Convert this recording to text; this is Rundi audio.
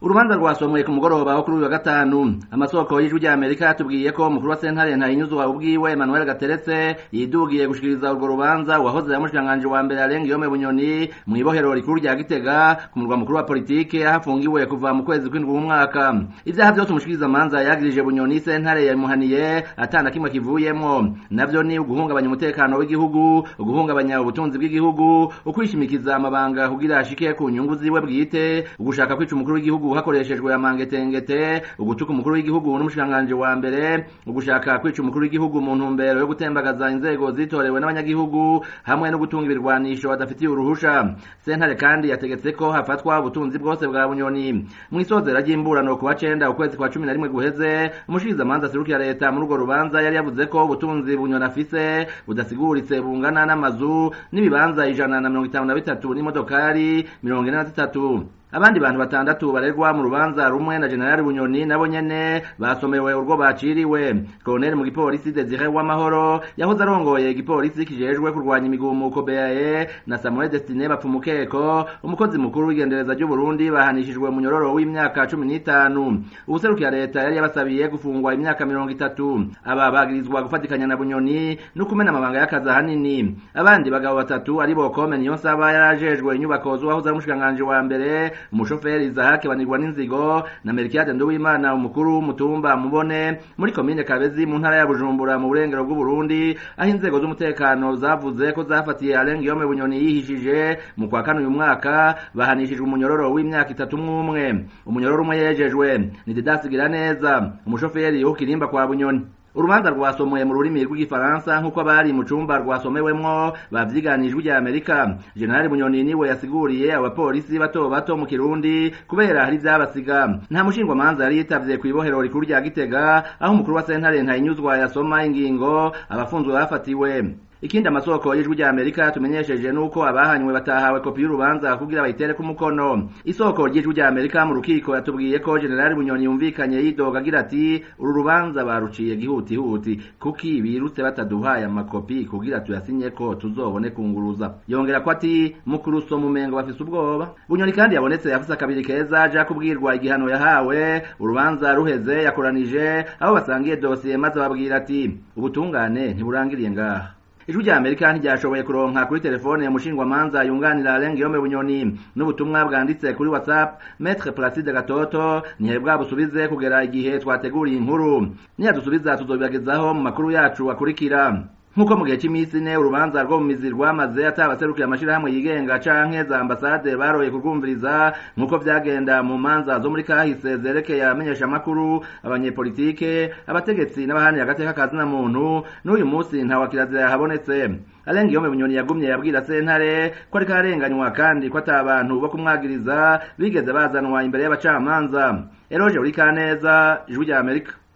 Urubanza rwasomwe ku mugoroba wo kuri uyu wa gatanu. Amasoko y'ijwi rya Amerika yatubwiye ko umukuru wa sentare Ntahinyuzwa ubwiwe Emmanuel Gateretse yidugiye gushikiriza urwo rubanza wahoze yamushikanganje wa mbere Alengiyome Bunyoni mu ibohero rikuru rya Gitega ku murwa mukuru wa politike ahafungiwe kuva mu kwezi kw'indwi mu mwaka. Ivyaha vyose umushikiriza manza yagirije Bunyoni sentare yamuhaniye atana kimwe kivuyemwo, navyo ni uguhungabanya umutekano w'igihugu, uguhungabanya ubutunzi bw'igihugu, ukwishimikiza amabanga kugira ashike ku nyungu ziwe bwite, ugushaka kwica umukuru w'igihugu hakoreshejwe amangetengete, ugutuka umukuru w'igihugu n'umushikanganje wa mbere, ugushaka kwica umukuru w'igihugu mu ntumbero yo gutembagaza inzego zitorewe n'abanyagihugu hamwe no gutunga ibirwanisho badafitiye uruhusha. Sentare kandi yategetse ko hafatwa ubutunzi bwose bwa Bunyoni. Mu isozera ry'imburano ku wa 9 ukwezi kwa 11 guheze, umushikiriza manza serukira leta muri urwo rubanza yari yavuze ko ubutunzi Bunyoni afise budasiguritse bungana n'amazu n'ibibanza 153 n'imodokari 43. Abandi bantu batandatu barerwa mu rubanza rumwe na General Bunyoni nabo nyene basomewe urwo baciriwe. Colonel mu gipolisi Desire Wamahoro yahoze arongoye igipolisi kijejwe kurwanya imigumuko BAE na Samuel Destine Bapfumukeko umukozi mukuru w'igendereza ry'u Burundi bahanishijwe mu nyororo w'imyaka 15. Ubuserukira leta yari yabasabiye gufungwa imyaka 30. Aba bagirizwa gufatikanya na Bunyoni no kumena amabanga y'akazi hanini. Abandi bagabo batatu ari bo Kome Niyonsaba yarajejwe inyubako z'uwahoze umushikanganje wa mbere, umushoferi Izahake Banirwa n'inzigo na Melchiade Nduwimana umukuru mutumba Mubone muri komine Kabezi mu ntara ya Bujumbura mu burengero bw'u Burundi, aho inzego z'umutekano zavuze ko zafatiye Alengiyome Bunyoni yihishije mu kwa kane uyu mwaka bahanishijwe umunyororo w'imyaka 3 umunyororo umwe yejejwe ni Didasigira neza umushoferi w'Kirimba kwa Bunyoni. Urubanza rwasomwe mu rurimi rw'igifaransa nkuko abari mu cumba rwasomewemwo bavyiganijwe rya Amerika. General Bunyoni niwe yasiguriye abapolisi bato bato mu Kirundi kubera hari vyabasiga. Nta mushingwa manza yari yitavye kwibohero rikuru rya Gitega aho umukuru wa sentare Ntahinyuzwa yasoma ingingo abafunzwe bafatiwe. Ikindi amasoko y'ijwi rya Amerika tumenyesheje nuko abahanywe batahawe kopi y'urubanza kugira bayitere ku mukono. Isoko ry'ijwi rya Amerika mu rukiko yatubwiye ko General Bunyoni yumvikanye yidoga agira ati uru rubanza baruciye gihutihuti kuki birutse bataduhaye amakopi kugira tuyasinye ko tuzobone kunguruza. Yongera ko ati mukuru so mumengo bafise ubwoba. Bunyoni kandi yabonetse yafise akabiri keza aja kubwirwa igihano yahawe. Urubanza ruheze yakoranije aho basangiye dossier maze babwira ati ubutungane ntiburangiriye ngaha. Ijwi rya Amerika ntiryashoboye kuronka kuri telefone ya mushingwa manza yunganira Alengiyome Bunyoni n'ubutumwa bwanditse kuri WhatsApp Maître Placide Gatoto nihe bwabusubize kugera igihe twateguriye inkuru. Niyadusubiza tuzobibagezaho mu makuru yacu akurikira. Nkuko mu gihe cy'imisi ne urubanza rwo mu mizi rwamaze atabaserukira amashirahamwe yigenga canke za ambasade baroye kurwumviriza nkuko vyagenda mu manza zo muri kahise zerekeye amenyesha makuru, abanyepolitike, abategetsi n'abahani agateka kazina muntu. N'uyu munsi nta wakirazira yahabonetse. Alengiyome Bunyoni yagumye yabwira sentare ko ariko arenganywa kandi ko atabantu bo kumwagiriza bigeze bazanwa imbere y'abacamanza. Eroje uri Kaneza, Ijwi rya Amerika.